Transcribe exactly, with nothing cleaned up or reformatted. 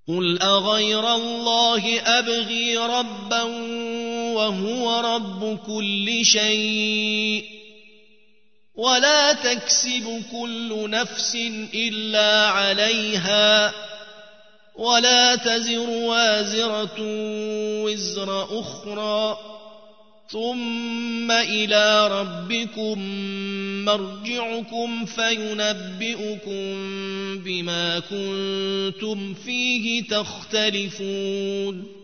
قل أغير الله أبغي ربا وهو رب كل شيء ولا تكسب كل نفس إلا عليها ولا تزر وازرة وزر أخرى ثم إلى ربكم مرجعكم فينبئكم بما كنتم فيه تختلفون